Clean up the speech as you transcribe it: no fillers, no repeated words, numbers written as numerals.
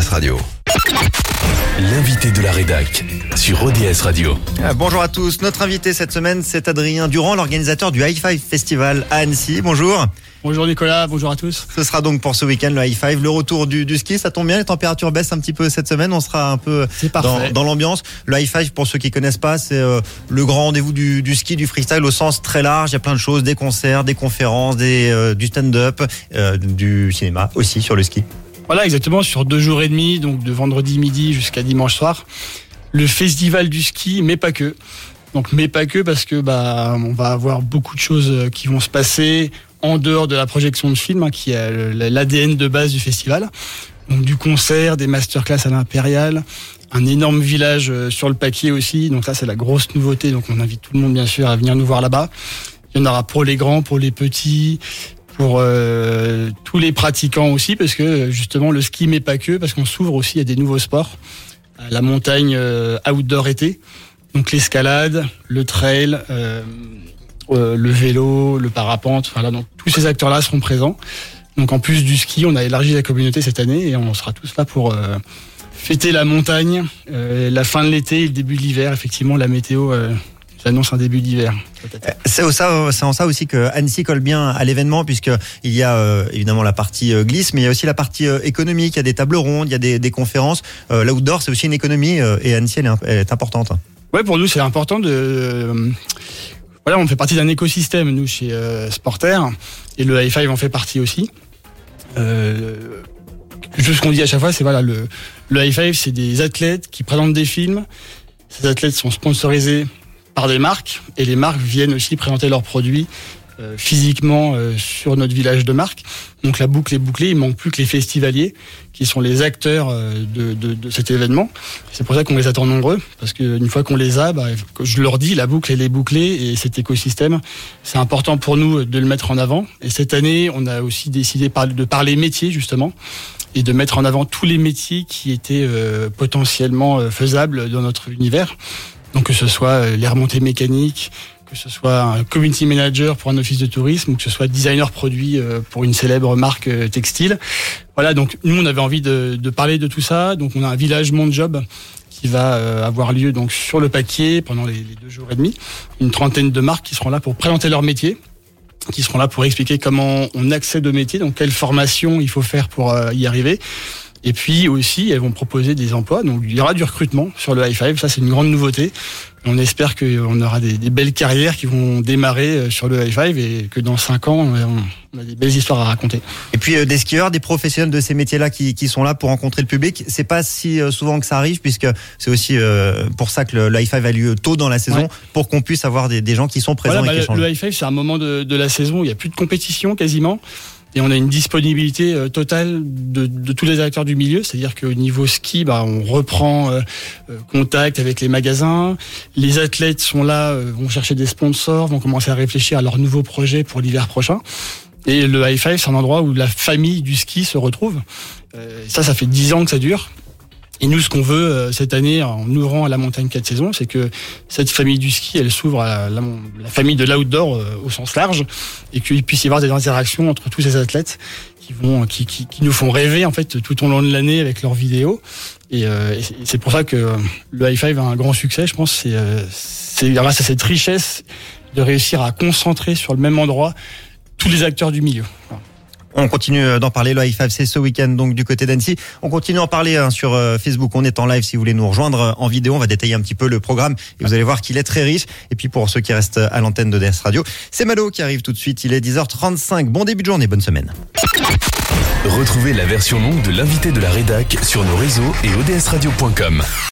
ODS Radio. L'invité de la rédac sur ODS Radio. Bonjour à tous. Notre invité cette semaine, c'est Adrien Durand, l'organisateur du High Five Festival à Annecy. Bonjour. Bonjour Nicolas, bonjour à tous. Ce sera donc pour ce week-end le High Five, le retour du ski. Ça tombe bien, les températures baissent un petit peu cette semaine. On sera un peu dans l'ambiance. Le High Five, pour ceux qui connaissent pas, c'est le grand rendez-vous du ski, du freestyle au sens très large. Il y a plein de choses, des concerts, des conférences, du stand-up, du cinéma aussi sur le ski. Voilà, exactement, sur 2 jours et demi, donc de vendredi midi jusqu'à dimanche soir. Le festival du ski, mais pas que. Donc, mais pas que parce que on va avoir beaucoup de choses qui vont se passer en dehors de la projection de film, qui est l'ADN de base du festival. Donc du concert, des masterclass à l'Impérial, un énorme village sur le Paquier aussi. Donc ça, c'est la grosse nouveauté. Donc on invite tout le monde, bien sûr, à venir nous voir là-bas. Il y en aura pour les grands, pour les petits, pour tous les pratiquants aussi, parce que justement, le ski, mais pas que, parce qu'on s'ouvre aussi à des nouveaux sports. La montagne outdoor été, donc l'escalade, le trail, le vélo, le parapente, voilà, donc tous ces acteurs-là seront présents. Donc en plus du ski, on a élargi la communauté cette année et on sera tous là pour fêter la montagne, la fin de l'été et le début de l'hiver. Effectivement, la météo annonce un début d'hiver. C'est en ça aussi que Annecy colle bien à l'événement, puisqu'il y a évidemment la partie glisse, mais il y a aussi la partie économique. Il y a des tables rondes, il y a des conférences. L'outdoor, c'est aussi une économie et Annecy, elle est importante. Ouais, pour nous, c'est important Voilà, on fait partie d'un écosystème, nous, chez Sporter, et le High Five en fait partie aussi. Juste ce qu'on dit à chaque fois, c'est le High Five, c'est des athlètes qui présentent des films. Ces athlètes sont sponsorisés par des marques, et les marques viennent aussi présenter leurs produits physiquement sur notre village de marque. Donc la boucle est bouclée, il manque plus que les festivaliers, qui sont les acteurs de cet événement. C'est pour ça qu'on les attend nombreux, parce qu'une fois qu'on les a, je leur dis, la boucle elle est bouclée, et cet écosystème, c'est important pour nous de le mettre en avant. Et cette année, on a aussi décidé de parler métiers, justement, et de mettre en avant tous les métiers qui étaient potentiellement faisables dans notre univers. Donc que ce soit les remontées mécaniques, que ce soit un community manager pour un office de tourisme, ou que ce soit designer produit pour une célèbre marque textile. Voilà, donc nous on avait envie de parler de tout ça. Donc on a un village Mon Job qui va avoir lieu donc sur le Paquier pendant les 2 jours et demi. Une trentaine de marques qui seront là pour présenter leur métier, qui seront là pour expliquer comment on accède au métier, donc quelle formation il faut faire pour y arriver. Et puis aussi, elles vont proposer des emplois. Donc il y aura du recrutement sur le High Five. Ça, c'est une grande nouveauté. On espère qu'on aura des belles carrières qui vont démarrer sur le High Five, et que dans 5 ans, on a des belles histoires à raconter. Et puis des skieurs, des professionnels de ces métiers-là qui sont là pour rencontrer le public. C'est pas si souvent que ça arrive, puisque c'est aussi pour ça que le High Five a lieu tôt dans la saison, pour qu'on puisse avoir des gens qui sont présents et qui échangent. Le High Five, c'est un moment de la saison où il n'y a plus de compétition quasiment. Et on a une disponibilité totale de tous les acteurs du milieu, c'est-à-dire qu'au niveau ski, on reprend contact avec les magasins. Les athlètes sont là, vont chercher des sponsors, vont commencer à réfléchir à leurs nouveaux projets pour l'hiver prochain. Et le High Five, c'est un endroit où la famille du ski se retrouve. Ça fait 10 ans que ça dure. Et nous, ce qu'on veut cette année, en ouvrant à la montagne 4 saisons, c'est que cette famille du ski, elle s'ouvre à la famille de l'outdoor au sens large, et qu'il puisse y avoir des interactions entre tous ces athlètes qui nous font rêver en fait tout au long de l'année avec leurs vidéos. Et c'est pour ça que le High Five a un grand succès. Je pense c'est grâce à cette richesse de réussir à concentrer sur le même endroit tous les acteurs du milieu. Voilà. On continue d'en parler. Le High Five, c'est ce week-end donc du côté d'Annecy. On continue d'en parler sur Facebook. On est en live si vous voulez nous rejoindre en vidéo. On va détailler un petit peu le programme et vous allez voir qu'il est très riche. Et puis pour ceux qui restent à l'antenne de DS Radio, c'est Malo qui arrive tout de suite. Il est 10h35. Bon début de journée, bonne semaine. Retrouvez la version longue de l'invité de la rédac sur nos réseaux et odsradio.com.